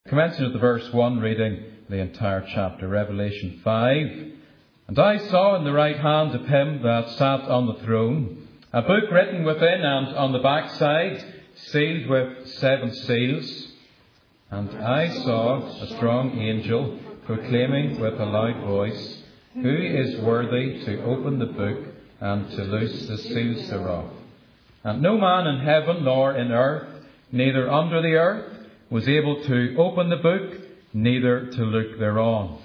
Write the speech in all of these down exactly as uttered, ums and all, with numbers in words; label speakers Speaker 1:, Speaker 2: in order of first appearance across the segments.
Speaker 1: Commencing at the verse one, reading the entire chapter, Revelation five. And I saw in the right hand of him that sat on the throne a book written within and on the backside, sealed with seven seals. And I saw a strong angel proclaiming with a loud voice, Who is worthy to open the book and to loose the seals thereof? And no man in heaven nor in earth, neither under the earth, was able to open the book, neither to look thereon.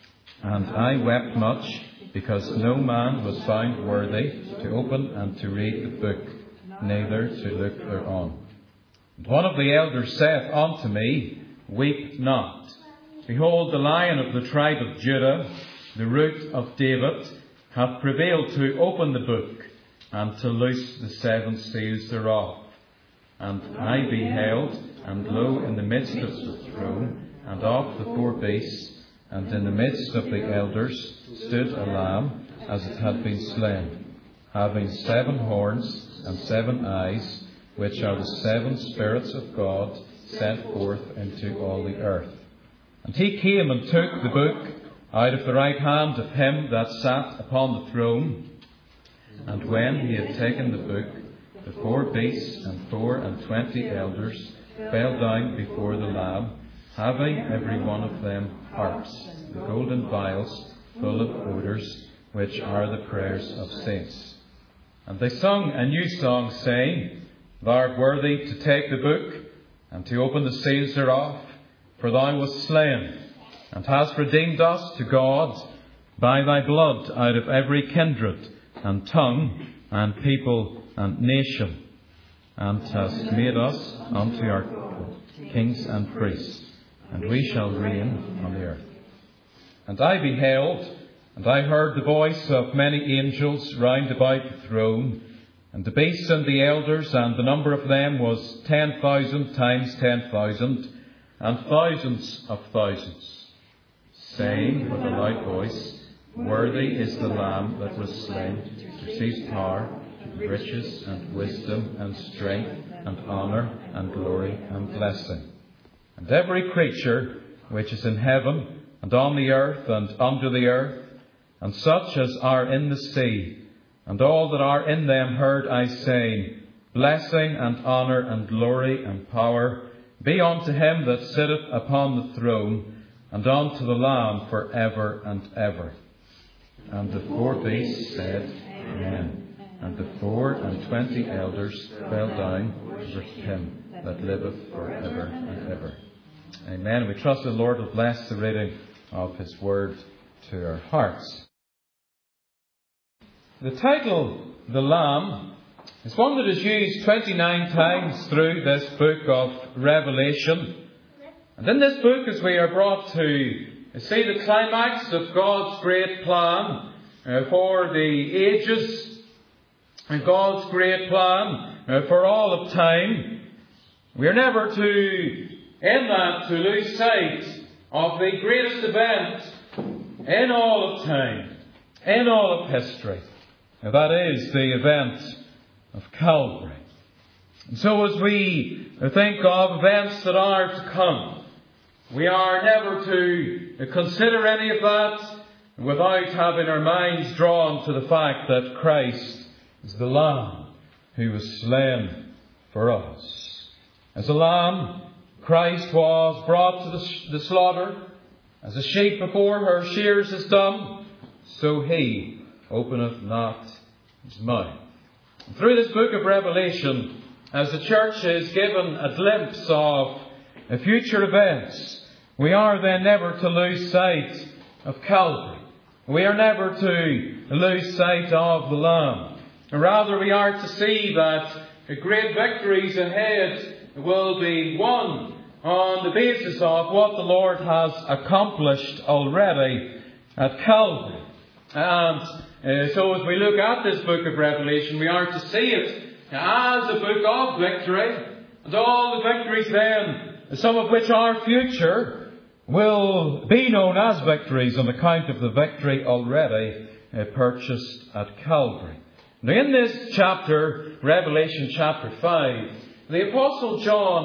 Speaker 1: And I wept much, because no man was found worthy to open and to read the book, neither to look thereon. And one of the elders saith unto me, Weep not. Behold, the Lion of the tribe of Judah, the Root of David, hath prevailed to open the book, and to loose the seven seals thereof. And I beheld, and lo, in the midst of the throne, and of the four beasts, and in the midst of the elders, stood a lamb, as it had been slain, having seven horns and seven eyes, which are the seven spirits of God, sent forth into all the earth. And he came and took the book out of the right hand of him that sat upon the throne. And when he had taken the book, the four beasts and four and twenty elders fell down before the Lamb, having every one of them harps, the golden vials full of odours, which are the prayers of saints. And they sung a new song, saying, Thou art worthy to take the book, and to open the seals thereof, for thou wast slain, and hast redeemed us to God by thy blood out of every kindred, and tongue, and people, and nation, and hast made us unto our kings and priests, and we shall reign on the earth. And I beheld, and I heard the voice of many angels round about the throne, and the beasts and the elders, and the number of them was ten thousand times ten thousand, and thousands of thousands, saying with a loud voice, Worthy is the Lamb that was slain to receive power, riches and wisdom and strength and honour and glory and blessing. And every creature which is in heaven and on the earth and under the earth, and such as are in the sea, and all that are in them, heard I saying, Blessing and honour and glory and power be unto him that sitteth upon the throne, and unto the Lamb for ever and ever. And the four beasts said, Amen. And the four and twenty elders fell down over him that liveth for ever and ever. Amen. We trust the Lord will bless the reading of his word to our hearts. The title, The Lamb, is one that is used twenty-nine times through this book of Revelation. And in this book, as we are brought to see the climax of God's great plan uh, for the ages, and God's great plan uh, for all of time, we are never to, in that, to lose sight of the greatest event in all of time, in all of history. Now, that is the event of Calvary. And so as we think of events that are to come, we are never to consider any of that without having our minds drawn to the fact that Christ is the Lamb who was slain for us. As a lamb, Christ was brought to the, the slaughter. As a sheep before her shears is dumb, so he openeth not his mouth. And through this book of Revelation, as the church is given a glimpse of future events, we are then never to lose sight of Calvary. We are never to lose sight of the Lamb. Rather, we are to see that great victories ahead will be won on the basis of what the Lord has accomplished already at Calvary. And uh, so as we look at this book of Revelation, we are to see it as a book of victory. And all the victories then, some of which are future, will be known as victories on account of the victory already uh, purchased at Calvary. Now, in this chapter, Revelation chapter five, the Apostle John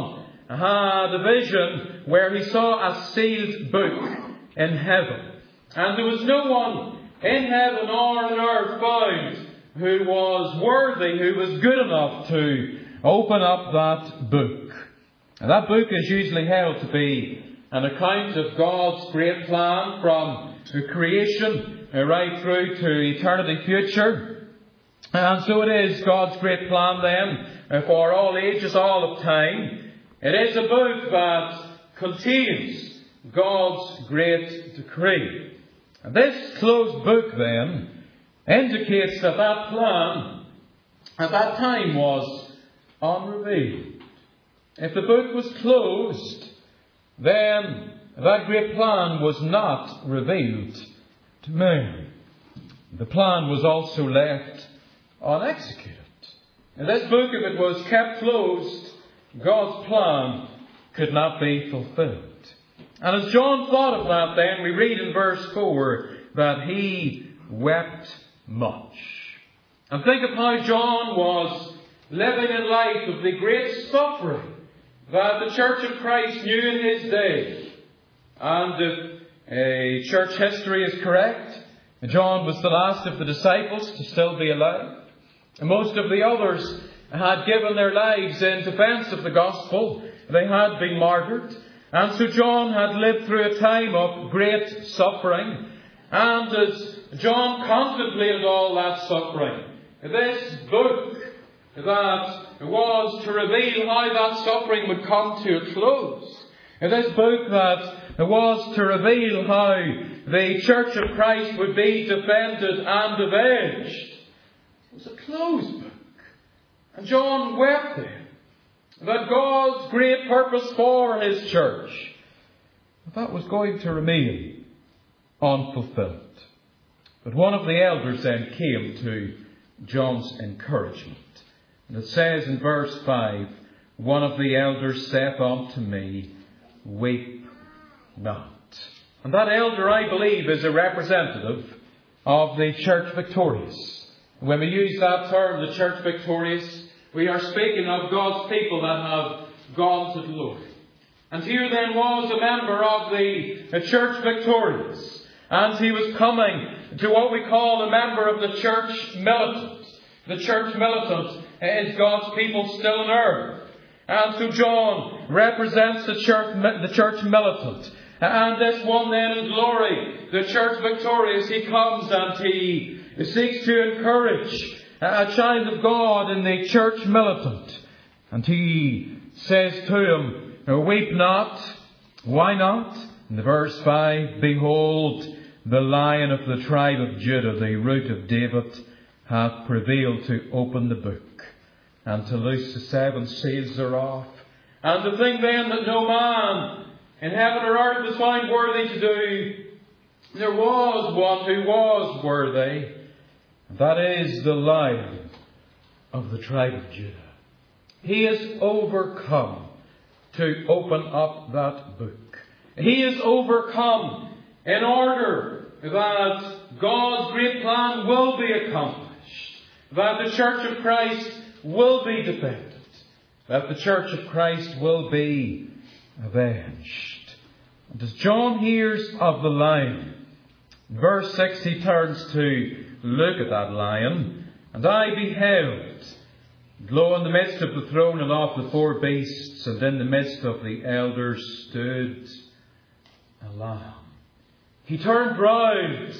Speaker 1: had a vision where he saw a sealed book in heaven. And there was no one in heaven or on earth found who was worthy, who was good enough to open up that book. And that book is usually held to be an account of God's great plan from creation right through to eternity future. And so it is God's great plan then for all ages, all of time. It is a book that contains God's great decree. And this closed book then indicates that that plan at that time was unrevealed. If the book was closed, then that great plan was not revealed to man. The plan was also left unexecuted. And this book, if it was kept closed, God's plan could not be fulfilled. And as John thought of that then, we read in verse four that he wept much. And think of how John was living a life of the great suffering that the Church of Christ knew in his day. And if a church history is correct, John was the last of the disciples to still be alive. And most of the others had given their lives in defence of the gospel. They had been martyred. And so John had lived through a time of great suffering. And as John contemplated all that suffering, this book that was to reveal how that suffering would come to a close, this book that was to reveal how the Church of Christ would be defended and avenged, was a closed book. And John wept then that God's great purpose for his church, that was going to remain unfulfilled. But one of the elders then came to John's encouragement. And it says in verse five, one of the elders saith unto me, weep not. And that elder, I believe, is a representative of the church victorious. When we use that term, the church victorious, we are speaking of God's people that have gone to glory. And here then was a member of the church victorious. And he was coming to what we call a member of the church militant. The church militant is God's people still on earth. And so John represents the church, the church militant. And this one then in glory, the church victorious, he comes and he seeks to encourage a child of God in the church militant. And he says to him, weep not. Why not? In the verse five, behold, the Lion of the tribe of Judah, the root of David, hath prevailed to open the book and to loose the seven seals thereof. And the thing then that no man in heaven or earth was found worthy to do, there was one who was worthy. That is the Lion of the tribe of Judah. He is overcome to open up that book. He is overcome in order that God's great plan will be accomplished. That the Church of Christ will be defended. That the Church of Christ will be avenged. And as John hears of the Lion, in verse six he turns to look at that Lion. And I beheld, and lo, in the midst of the throne and of the four beasts, and in the midst of the elders stood a Lamb. He turned round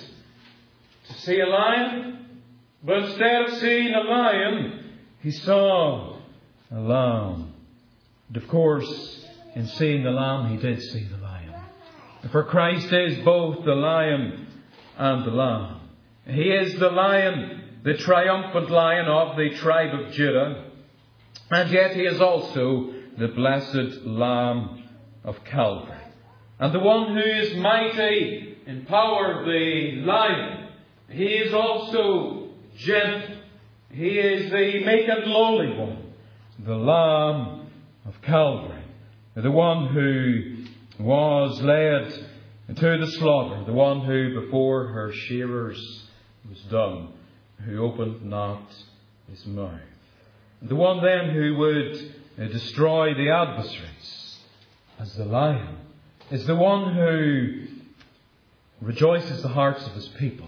Speaker 1: to see a lion, but instead of seeing a lion, he saw a lamb. And of course, in seeing the lamb, he did see the lion. For Christ is both the lion and the lamb. He is the lion, the triumphant lion of the tribe of Judah. And yet he is also the blessed Lamb of Calvary. And the one who is mighty in power, the lion, he is also gentle. He is the meek and lowly one, the Lamb of Calvary, the one who was led to the slaughter, the one who before her shearers was dumb, who opened not his mouth. The one then who would destroy the adversaries. as the Lion, is the one who rejoices the hearts of his people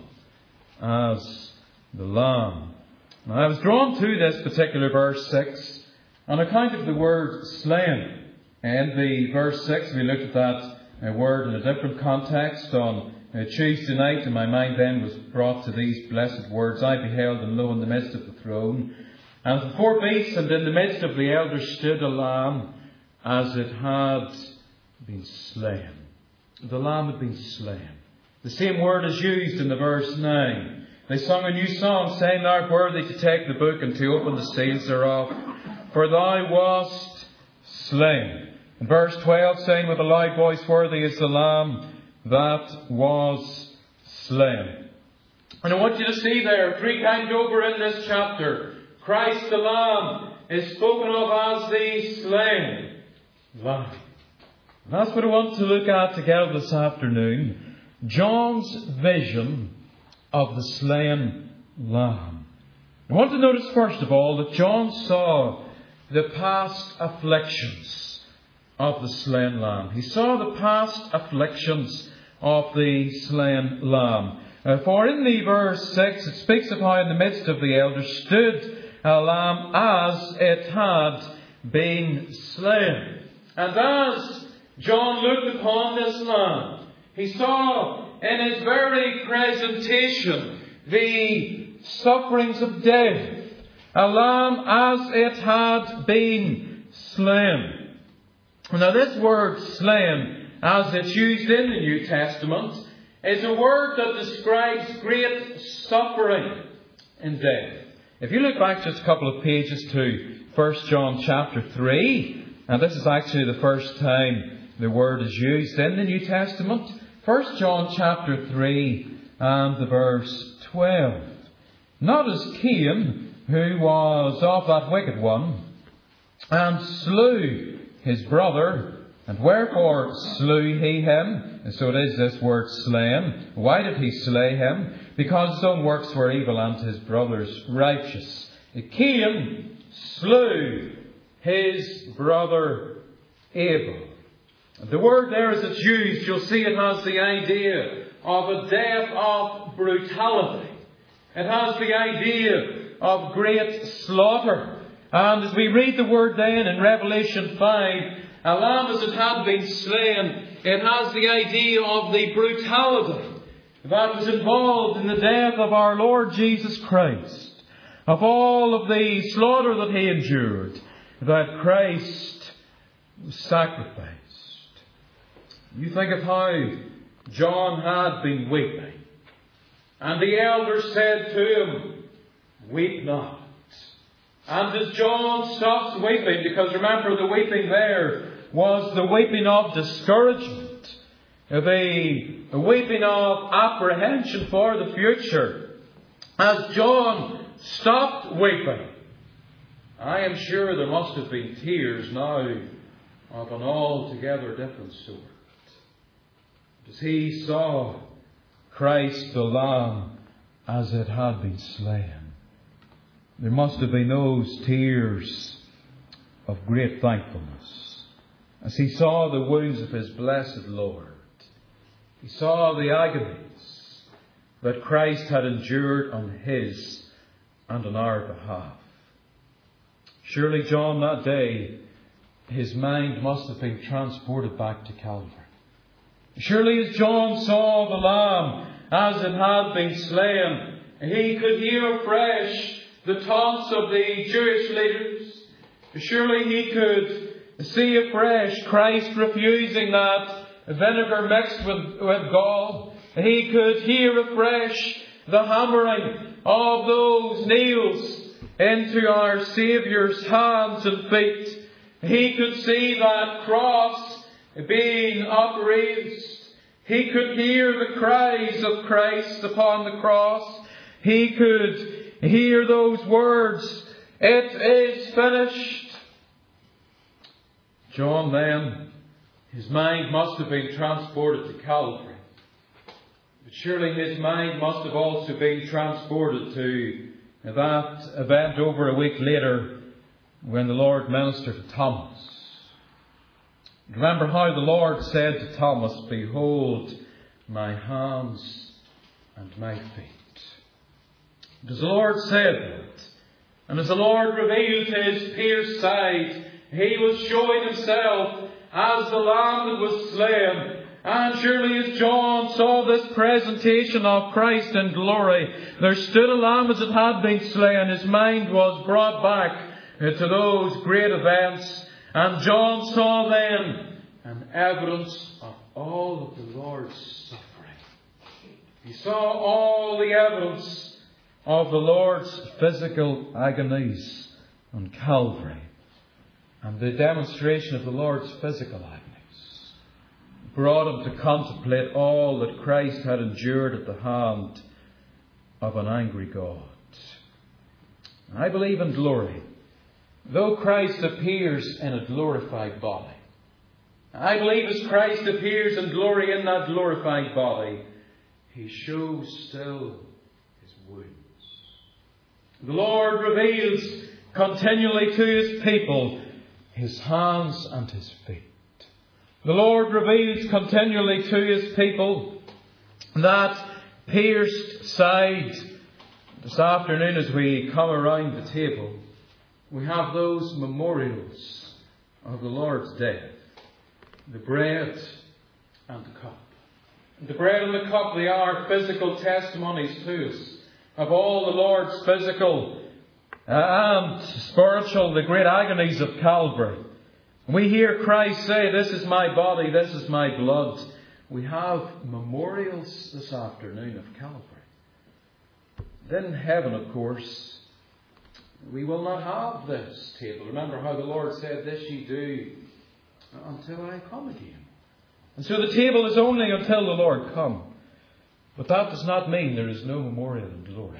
Speaker 1: as the Lamb. Now, I was drawn to this particular verse six on account of the word slain. In the verse six, we looked at that uh, word in a different context on uh, Tuesday night, and my mind then was brought to these blessed words. I beheld, and lo, in the midst of the throne, and the four beasts, and in the midst of the elders stood a lamb, as it had been slain. The lamb had been slain. The same word is used in the verse nine. They sung a new song, saying, Thou art worthy to take the book and to open the seals thereof, for thou wast slain. In verse twelve, saying with a loud voice, Worthy is the Lamb that was slain. And I want you to see there, three times over in this chapter, Christ the Lamb is spoken of as the slain Lamb. And that's what I want to look at together this afternoon. John's vision of the slain Lamb. I want to notice first of all that John saw the past afflictions of the slain Lamb. He saw the past afflictions of the slain Lamb. Uh, for in the verse six, it speaks of how in the midst of the elders stood a lamb as it had been slain. And as John looked upon this lamb, he saw in his very presentation the sufferings of death. A lamb as it had been slain. Now this word slain, as it's used in the New Testament, is a word that describes great suffering in death. If you look back just a couple of pages to First John chapter three, and this is actually the first time the word is used in the New Testament. First John chapter three and the verse twelve. Not as Cain, who was of that wicked one, and slew his brother, and wherefore slew he him? And so it is this word slain. Why did he slay him? Because his own works were evil and his brother's righteous. Cain slew his brother Abel. The word there as it's used, you'll see it has the idea of a death of brutality. It has the idea of great slaughter. And as we read the word then in Revelation five, a lamb as it had been slain, it has the idea of the brutality that was involved in the death of our Lord Jesus Christ. Of all of the slaughter that he endured, that Christ was sacrificed. You think of how John had been weeping. And the elders said to him, Weep not. And as John stops weeping, because remember the weeping there was the weeping of discouragement, the weeping of apprehension for the future. As John stopped weeping, I am sure there must have been tears now of an altogether different sort. As he saw Christ the Lamb as it had been slain, there must have been those tears of great thankfulness. As he saw the wounds of his blessed Lord, he saw the agonies that Christ had endured on his and on our behalf. Surely, John, that day, his mind must have been transported back to Calvary. Surely, as John saw the Lamb as it had been slain, he could hear afresh the taunts of the Jewish leaders. Surely he could see afresh Christ refusing that vinegar mixed with, with gall. He could hear afresh the hammering of those nails into our Saviour's hands and feet. He could see that cross being upraised. He could hear the cries of Christ upon the cross. He could hear those words, It is finished. John then, his mind must have been transported to Calvary. But surely his mind must have also been transported to that event over a week later when the Lord ministered to Thomas. Remember how the Lord said to Thomas, "Behold my hands and my feet." As the Lord said that, and as the Lord revealed his pierced side, he was showing himself as the Lamb that was slain. And surely as John saw this presentation of Christ in glory, there stood a lamb as it had been slain. His mind was brought back to those great events. And John saw then an evidence of all of the Lord's suffering. He saw all the evidence of the Lord's physical agonies on Calvary. And the demonstration of the Lord's physical agonies brought him to contemplate all that Christ had endured at the hand of an angry God. I believe in glory. Though Christ appears in a glorified body, I believe as Christ appears in glory in that glorified body, he shows still his wounds. The Lord reveals continually to his people his hands and his feet. The Lord reveals continually to his people that pierced side. This afternoon, as we come around the table, we have those memorials of the Lord's death. The bread and the cup. The bread and the cup, they are physical testimonies to us of all the Lord's physical and spiritual, the great agonies of Calvary. We hear Christ say, "This is my body, this is my blood." We have memorials this afternoon of Calvary. Then in heaven, of course, we will not have this table. Remember how the Lord said, "This ye do until I come again." And so the table is only until the Lord come. But that does not mean there is no memorial in glory.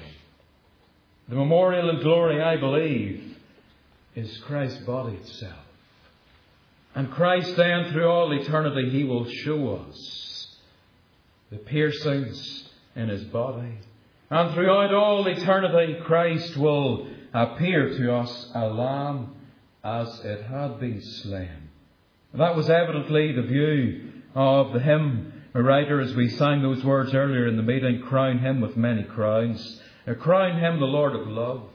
Speaker 1: The memorial in glory, I believe, is Christ's body itself. And Christ then, through all eternity, he will show us the piercings in his body. And throughout all eternity, Christ will appear to us a lamb as it had been slain. That was evidently the view of the hymn writer as we sang those words earlier in the meeting. Crown him with many crowns. Crown him the Lord of love.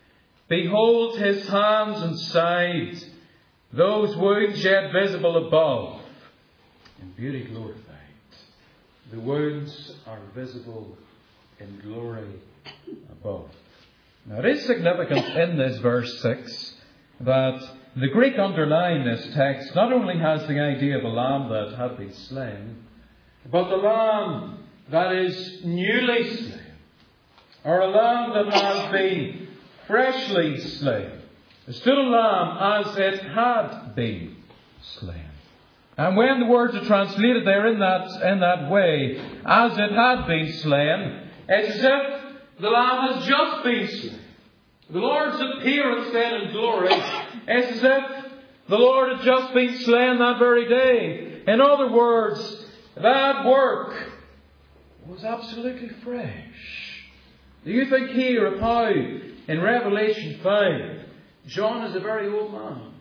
Speaker 1: Behold his hands and side, those wounds yet visible above, in beauty glorified. The wounds are visible in glory above. Now it is significant in this verse six that the Greek underlying this text not only has the idea of a lamb that had been slain, but the lamb that is newly slain, or a lamb that has been freshly slain. It stood a lamb as it had been slain. And when the words are translated there in that, in that way, as it had been slain, it's as if the lamb has just been slain. The Lord's appearance then in glory is as if the Lord had just been slain that very day. In other words, that work was absolutely fresh. Do you think here of how in Revelation five, John is a very old man,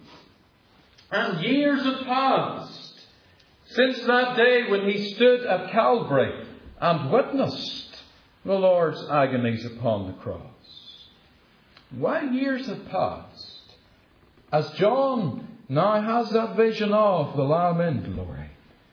Speaker 1: and years have passed since that day when he stood at Calvary and witnessed the Lord's agonies upon the cross? While years have passed, as John now has that vision of the Lamb in glory,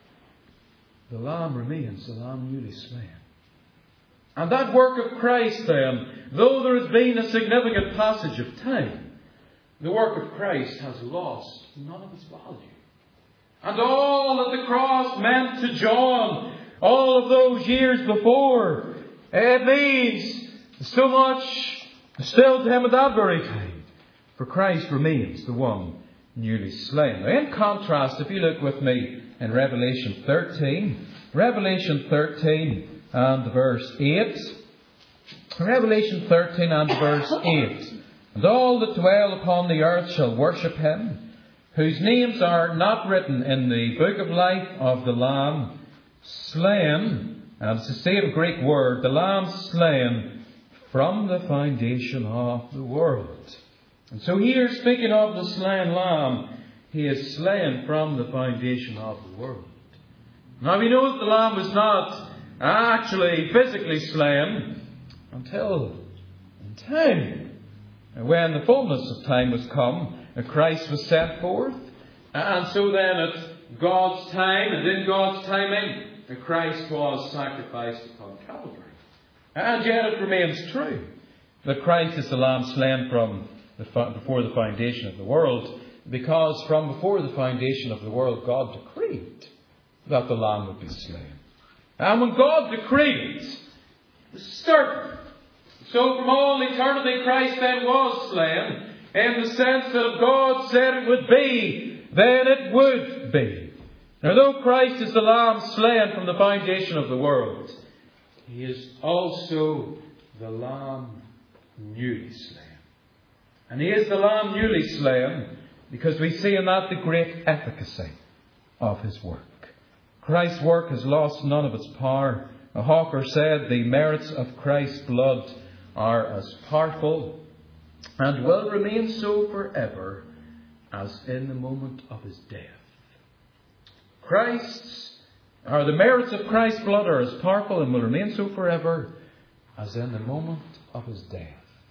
Speaker 1: the Lamb remains the Lamb newly slain. And that work of Christ then, though there has been a significant passage of time, the work of Christ has lost none of its value. And all that the cross meant to John, all of those years before, it means so much still to him at that very time. For Christ remains the one newly slain. Now, in contrast, if you look with me in Revelation thirteen, Revelation thirteen and verse eight. Revelation thirteen and verse eight. And all that dwell upon the earth shall worship him, whose names are not written in the book of life of the Lamb, slain, and it's the same Greek word, the Lamb slain from the foundation of the world. And so here, speaking of the slain Lamb, He is slain from the foundation of the world. Now we know that the Lamb was not actually physically slain until in time. When the fullness of time was come, Christ was sent forth. And so then at God's time and in God's timing, Christ was sacrificed upon Calvary. And yet it remains true that Christ is the Lamb slain from the, before the foundation of the world, because from before the foundation of the world God decreed that the Lamb would be slain. And when God decreed it, it was certain. So from all eternity Christ then was slain, in the sense that if God said it would be, then it would be. Now though Christ is the Lamb slain from the foundation of the world, He is also the Lamb newly slain. And He is the Lamb newly slain because we see in that the great efficacy of His work. Christ's work has lost none of its power. Hawker said the merits of Christ's blood are as powerful and will remain so forever as in the moment of His death. Christ's, or the merits of Christ's blood are as powerful and will remain so forever as in the moment of His death.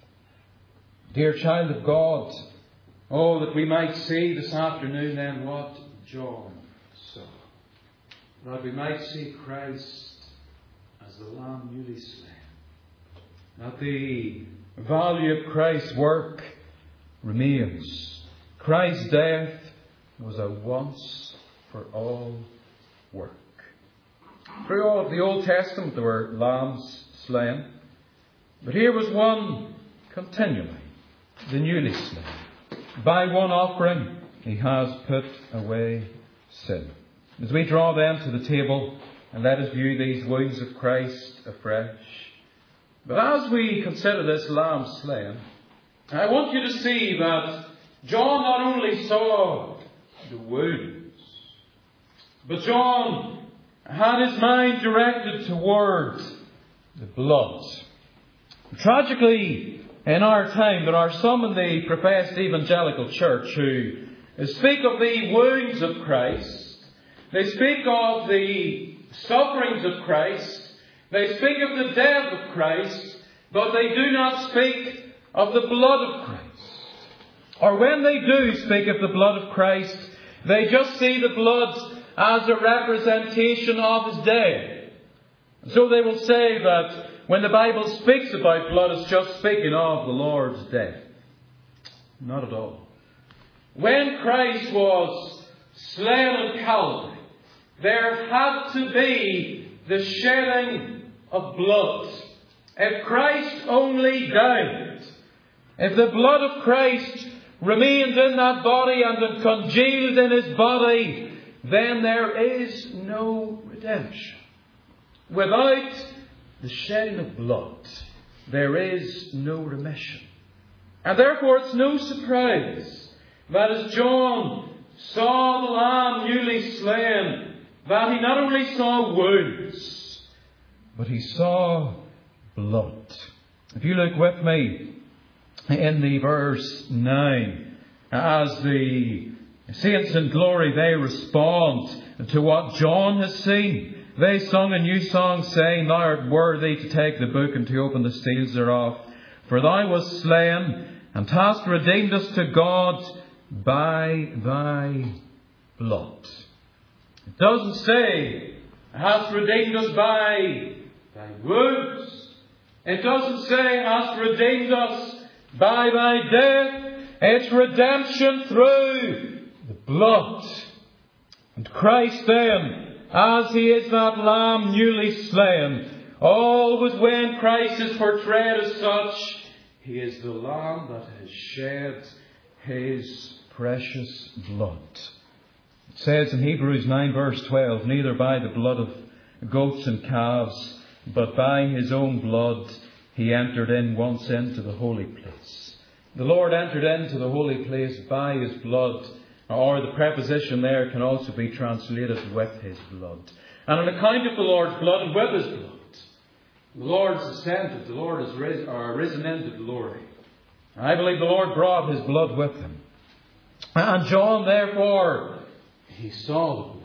Speaker 1: Dear child of God, oh, that we might see this afternoon then what John saw. That we might see Christ as the Lamb newly slain. That the value of Christ's work remains. Christ's death was a once for all work. Through all of the Old Testament there were lambs slain, but here was one continually, the newly slain. By one offering He has put away sin. As we draw then to the table and let us view these wounds of Christ afresh. But as we consider this Lamb slain, I want you to see that John not only saw the wounds, but John had his mind directed towards the blood. Tragically, in our time, there are some in the professed evangelical church who speak of the wounds of Christ. They speak of the sufferings of Christ. They speak of the death of Christ, but they do not speak of the blood of Christ. Or when they do speak of the blood of Christ, they just see the blood as a representation of His death. So they will say that when the Bible speaks about blood, it's just speaking of the Lord's death. Not at all. When Christ was slain on Calvary, there had to be the shedding of blood. If Christ only died, if the blood of Christ remained in that body and congealed in His body, then there is no redemption. Without the shedding of blood, there is no remission. And therefore it's no surprise that as John saw the Lamb newly slain, that he not only saw wounds, but he saw blood. If you look with me in the verse nine, as the saints in glory, they respond to what John has seen. They sung a new song, saying, Thou art worthy to take the book and to open the seals thereof. For Thou wast slain, and hast redeemed us to God by Thy blood. It doesn't say, hast redeemed us by Thy wounds. It doesn't say, hast redeemed us by Thy death. It's redemption through the blood. And Christ then, as He is that Lamb newly slain, always when Christ is portrayed as such, He is the Lamb that has shed His precious blood. It says in Hebrews nine verse twelve, Neither by the blood of goats and calves, but by His own blood He entered in once into the holy place. The Lord entered into the holy place by His blood, or the preposition there can also be translated with His blood. And on account of the Lord's blood and with His blood, the Lord's ascended, the Lord has risen, or risen into glory. I believe the Lord brought His blood with Him. And John, therefore, he saw the blood.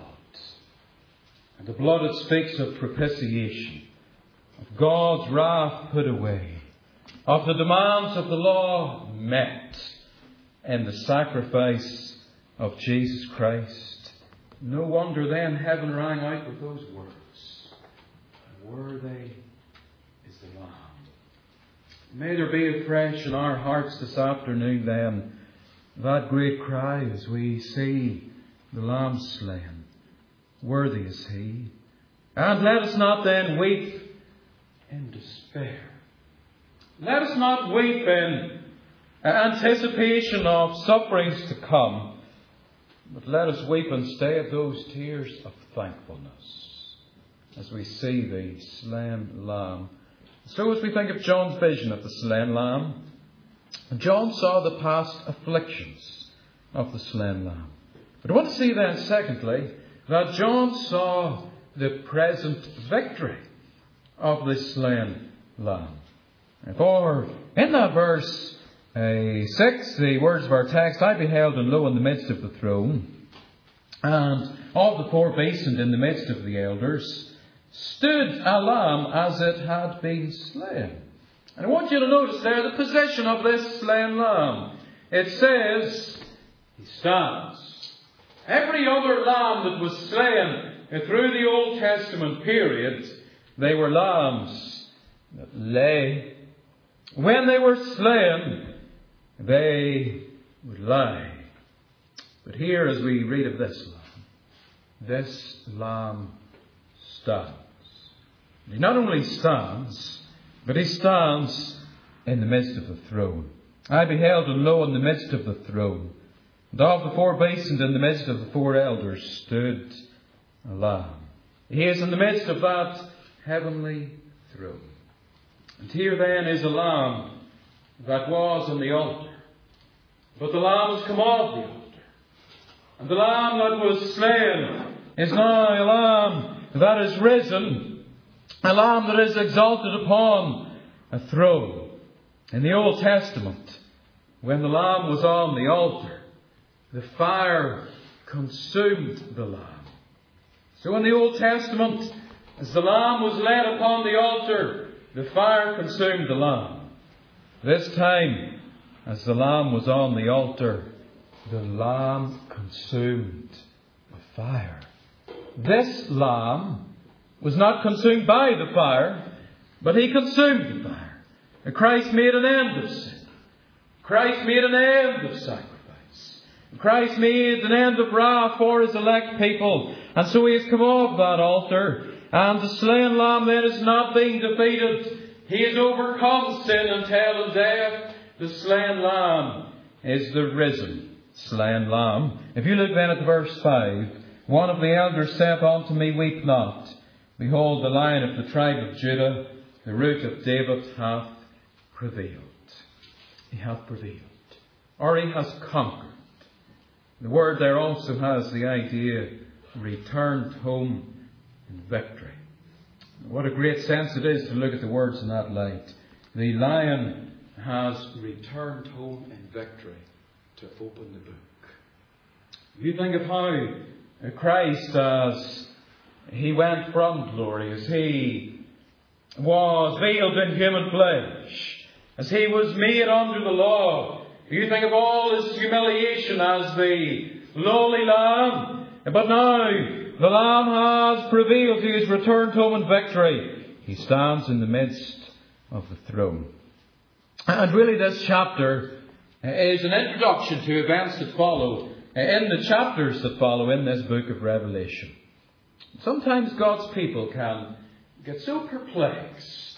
Speaker 1: And the blood, it speaks of propitiation, of God's wrath put away, of the demands of the law met in the sacrifice of Jesus Christ. No wonder then heaven rang out with those words. Worthy is the Lamb. May there be afresh in our hearts this afternoon then that great cry as we see the Lamb slain. Worthy is He. And let us not then weep in despair. Let us not weep in anticipation of sufferings to come, but let us weep instead those tears of thankfulness as we see the slain Lamb. So as we think of John's vision of the slain Lamb, John saw the past afflictions of the slain Lamb. But I want to see then, secondly, that John saw the present victory of the slain Lamb. For in that verse uh, six, the words of our text, I beheld, and lo, in the midst of the throne, and of the four beasts, and in the midst of the elders, stood a lamb as it had been slain. And I want you to notice there the position of this slain lamb. It says, he stands. Every other lamb that was slain through the Old Testament period, they were lambs that lay. When they were slain, they would lie. But here, as we read of this lamb, this lamb stands. He not only stands, but he stands in the midst of the throne. I beheld, and lo, in the midst of the throne, and of the four beasts, and in the midst of the four elders, stood a lamb. He is in the midst of that heavenly throne. And here then is a lamb that was on the altar. But the lamb has come off the altar. And the lamb that was slain is now a lamb that is risen, a lamb that is exalted upon a throne. In the Old Testament, when the lamb was on the altar, the fire consumed the lamb. So in the Old Testament, as the lamb was laid upon the altar, the fire consumed the lamb. This time, as the lamb was on the altar, the lamb consumed the fire. This lamb was not consumed by the fire, but he consumed the fire. And Christ made an end of sin. Christ made an end of sacrifice. Christ made an end of wrath for his elect people. And so he has come off that altar. And the slain lamb then is not being defeated. He has overcome sin and hell and death. The slain lamb is the risen slain lamb. If you look then at verse five, one of the elders saith unto me, Weep not. Behold, the Lion of the tribe of Judah, the Root of David, hath prevailed. He hath prevailed. Or he has conquered. The word there also has the idea, returned home in victory. What a great sense it is to look at the words in that light. The Lion has returned home in victory to open the book. If you think of how Christ, as he went from glory, as he was veiled in human flesh, as he was made under the law, you think of all his humiliation as the lowly lamb. But now the lamb has prevailed. He has returned home in victory. He stands in the midst of the throne. And really this chapter is an introduction to events that follow in the chapters that follow in this book of Revelation. Sometimes God's people can get so perplexed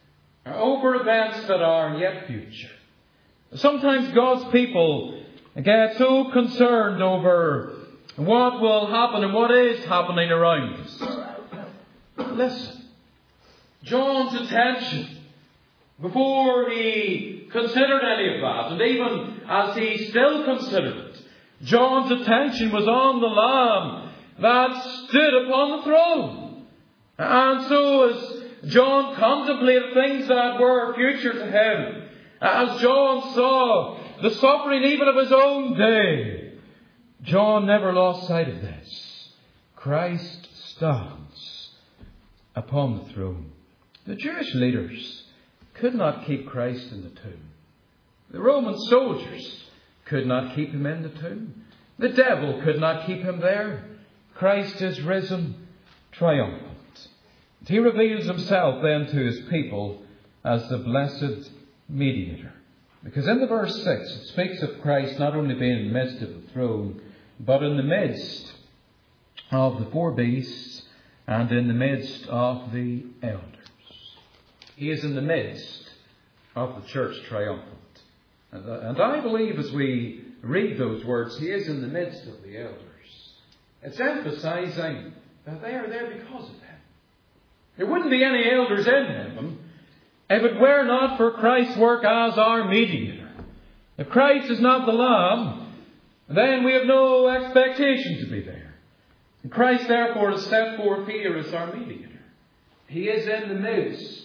Speaker 1: over events that are yet future. Sometimes God's people get so concerned over what will happen and what is happening around us. Listen, John's attention, before he considered any of that, and even as he still considered it, John's attention was on the Lamb that stood upon the throne. And so as John contemplated things that were future to him, as John saw the suffering even of his own day, John never lost sight of this. Christ stands upon the throne. The Jewish leaders could not keep Christ in the tomb. The Roman soldiers could not keep him in the tomb. The devil could not keep him there. Christ is risen, triumphant. And he reveals himself then to his people as the blessed mediator. Because in the verse six it speaks of Christ not only being in the midst of the throne, but in the midst of the four beasts and in the midst of the elders. He is in the midst of the church triumphant. And, uh, and I believe as we read those words, he is in the midst of the elders. It's emphasizing that they are there because of him. There wouldn't be any elders in heaven if it were not for Christ's work as our mediator. If Christ is not the Lamb, then we have no expectation to be there. And Christ therefore is set forth here as our mediator. He is in the midst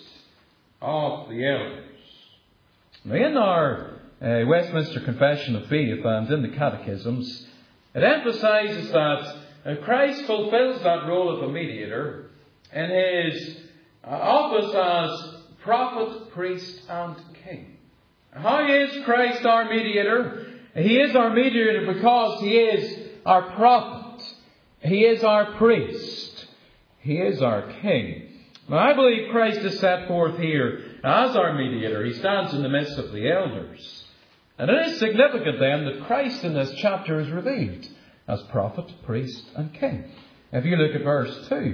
Speaker 1: of the elders. Now in our uh, Westminster Confession of Faith and in the Catechisms, it emphasizes that uh, Christ fulfills that role of a mediator in his uh, office as prophet, priest and king. How is Christ our mediator? He is our mediator because he is our prophet. He is our priest. He is our king. Now, I believe Christ is set forth here as our mediator. He stands in the midst of the elders. And it is significant then that Christ in this chapter is revealed as prophet, priest and king. If you look at verse two,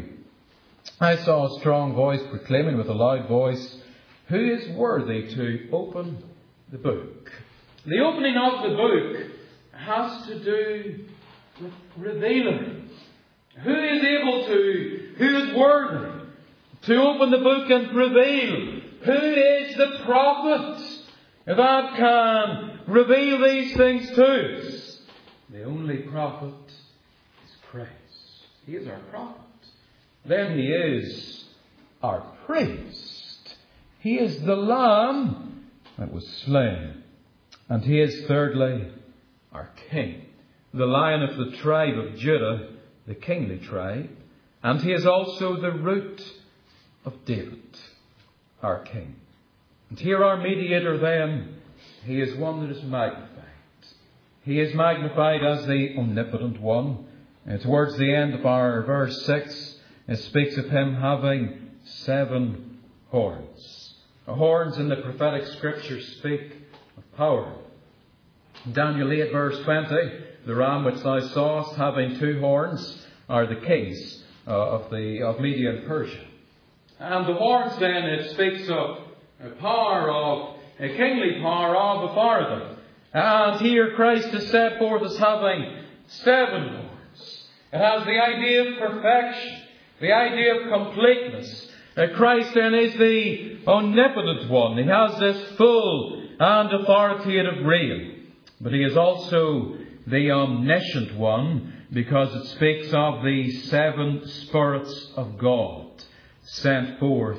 Speaker 1: I saw a strong voice proclaiming with a loud voice, "Who is worthy to open the book?" The opening of the book has to do with revealing. Who is able to, who is worthy to open the book and reveal? Who is the prophet that can reveal these things to us? The only prophet is Christ. He is our prophet. Then he is our priest. He is the Lamb that was slain. And he is thirdly our king. The Lion of the tribe of Judah, the kingly tribe. And he is also the root of David, our king. And here our mediator then, he is one that is magnified. He is magnified as the omnipotent one. And towards the end of our verse six, it speaks of him having seven horns. The horns in the prophetic scriptures speak of power. In Daniel eight verse twenty, the ram which thou sawest having two horns are the kings uh, of the of Media and Persia. And the horns then, it speaks of a power of, a kingly power of authority. And here Christ is set forth as having seven horns. It has the idea of perfection, the idea of completeness. Uh, Christ then is the omnipotent one. He has this full and authoritative reign. But he is also the omniscient one, because it speaks of the seven spirits of God sent forth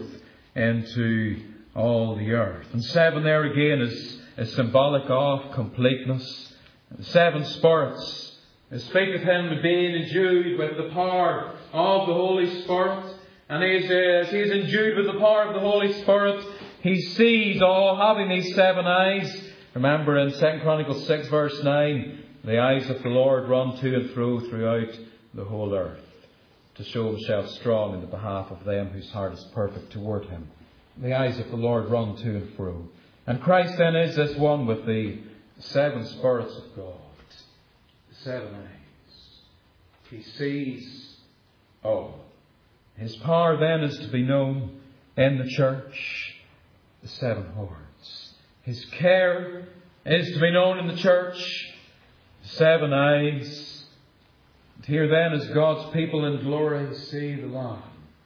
Speaker 1: into all the earth. And seven there again is, is symbolic of completeness. The seven spirits speak of him being endued with the power of the Holy Spirit. And he is, uh, he is endued with the power of the Holy Spirit. He sees all, having these seven eyes. Remember in Second Chronicles six verse nine, the eyes of the Lord run to and fro throughout the whole earth, to show himself strong in the behalf of them whose heart is perfect toward him. The eyes of the Lord run to and fro. And Christ then is this one with the seven spirits of God. The seven eyes. He sees all. His power then is to be known in the church. The seven horns. His care is to be known in the church. The seven eyes. And here then as God's people in glory see the Lamb.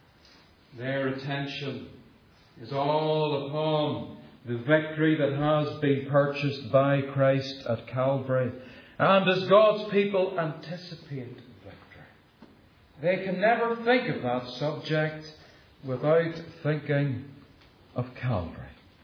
Speaker 1: Their attention is all upon the victory that has been purchased by Christ at Calvary. And as God's people anticipate victory, they can never think of that subject without thinking of Calvary.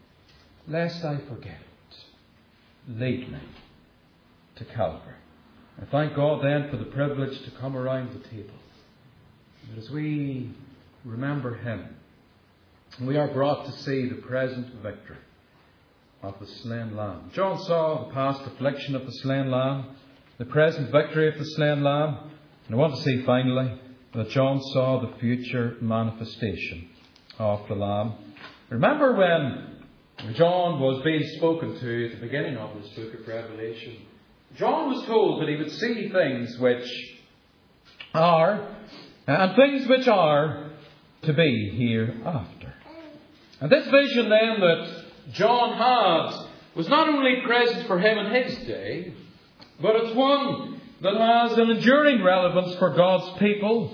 Speaker 1: Lest I forget it, lead me to Calvary. I thank God then for the privilege to come around the table. And as we remember Him, we are brought to see the present victory of the slain Lamb. John saw the past affliction of the slain Lamb, the present victory of the slain Lamb, and I want to see finally that John saw the future manifestation of the Lamb. Remember when John was being spoken to at the beginning of this book of Revelation, John was told that he would see things which are, and things which are to be hereafter. And this vision then that John had was not only present for him in his day, but it's one that has an enduring relevance for God's people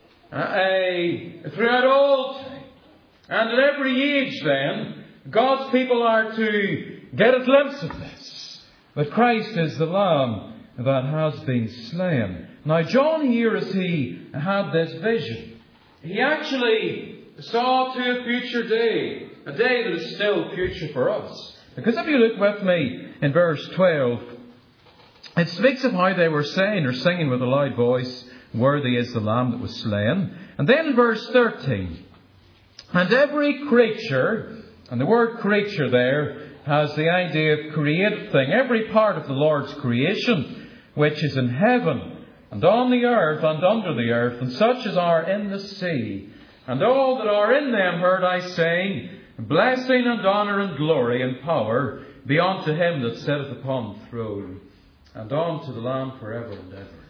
Speaker 1: uh, throughout all time. And at every age then, God's people are to get a glimpse of this, that Christ is the Lamb that has been slain. Now John here, as he had this vision, he actually saw to a future day, a day that is still future for us. Because if you look with me in verse twelve, it speaks of how they were saying or singing with a loud voice, "Worthy is the Lamb that was slain." And then in verse thirteen, "And every creature," and the word creature there has the idea of created thing, every part of the Lord's creation, which is in heaven and on the earth and under the earth, and such as are in the sea, and all that are in them, heard I saying, Blessing and honour and glory and power be unto Him that sitteth upon the throne, and unto the Lamb forever and ever.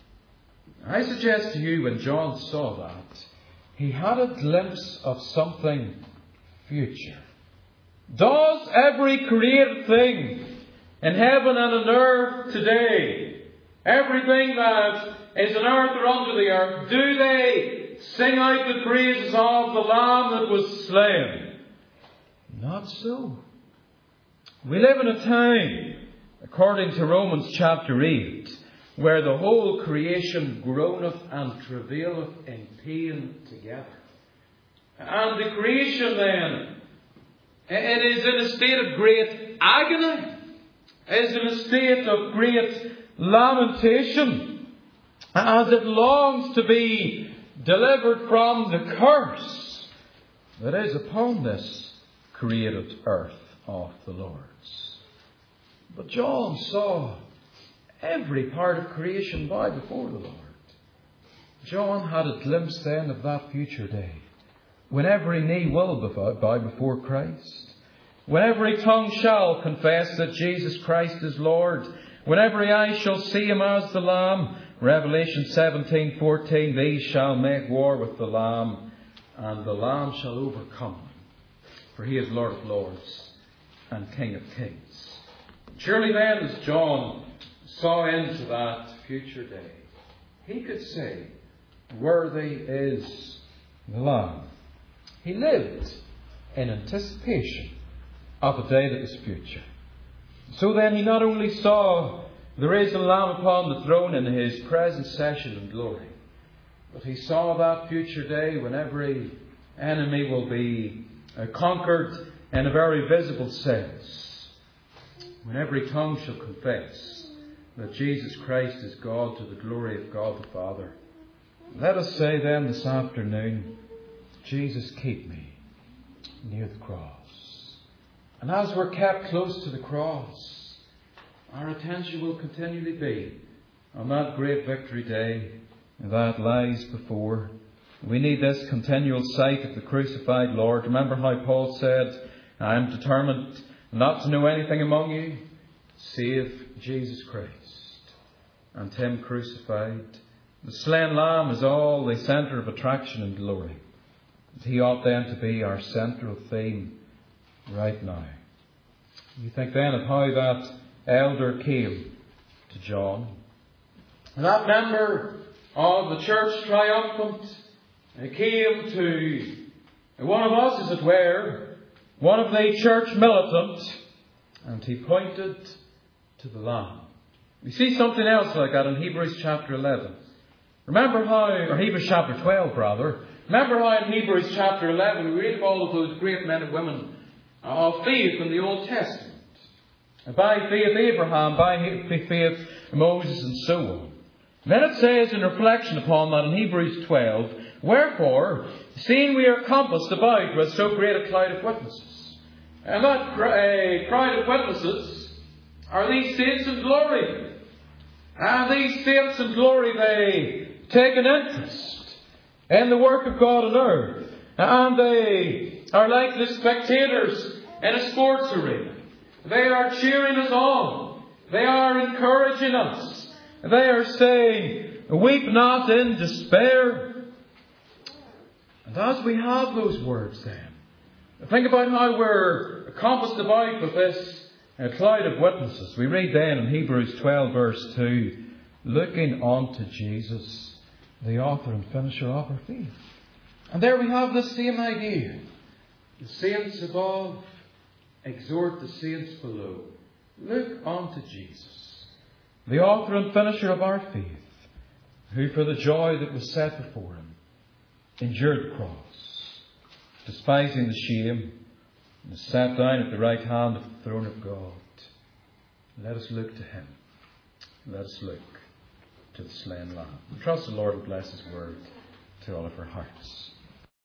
Speaker 1: I suggest to you, when John saw that, he had a glimpse of something future. Does every created thing in heaven and on earth today, everything that is on earth or under the earth, do they sing out the praises of the Lamb that was slain? Not so. We live in a time, according to Romans chapter eight, where the whole creation groaneth and travaileth in pain together. And the creation then, it is in a state of great agony, it is in a state of great lamentation, as it longs to be delivered from the curse that is upon this created earth of the Lord's. But John saw every part of creation bow before the Lord. John had a glimpse then of that future day, when every knee will bow before Christ, when every tongue shall confess that Jesus Christ is Lord, when every eye shall see Him as the Lamb. Revelation seventeen fourteen, these shall make war with the Lamb, and the Lamb shall overcome them, for He is Lord of lords and King of kings. Surely then, as John saw into that future day, he could say, Worthy is the Lamb. He lived in anticipation of a day that was future. So then he not only saw the risen Lamb upon the throne in His present session and glory, but he saw that future day when every enemy will be uh, conquered in a very visible sense, when every tongue shall confess that Jesus Christ is God, to the glory of God the Father. Let us say then this afternoon, Jesus, keep me near the cross. And as we're kept close to the cross, our attention will continually be on that great victory day that lies before. We need this continual sight of the crucified Lord. Remember how Paul said, I am determined not to know anything among you save Jesus Christ and Him crucified. The slain Lamb is all the centre of attraction and glory. He ought then to be our central theme right now. You think then of how that elder came to John. And that member of the church triumphant came to one of us, as it were, one of the church militant, and he pointed to the Lamb. We see something else like that in Hebrews chapter eleven. Remember how, or Hebrews chapter twelve rather, remember how in Hebrews chapter eleven we read of all of those great men and women of faith in the Old Testament. by faith Abraham, by faith Moses, and so on. Then it says in reflection upon that in Hebrews twelve, wherefore, seeing we are compassed about with so great a cloud of witnesses. And that uh, crowd of witnesses are these saints in glory. And these saints in glory, they take an interest in the work of God on earth. And they are like the spectators in a sports arena. They are cheering us on. They are encouraging us. They are saying, weep not in despair. And as we have those words then, think about how we're compassed about with this cloud of witnesses. We read then in Hebrews twelve verse two, looking unto Jesus, the author and finisher of our faith. And there we have the same idea. The saints above exhort the saints below. Look unto Jesus, the author and finisher of our faith, who for the joy that was set before him endured the cross, despising the shame, and sat down at the right hand of the throne of God. Let us look to him. Let us look to the slain Lamb. We trust the Lord will bless his word to all of our hearts.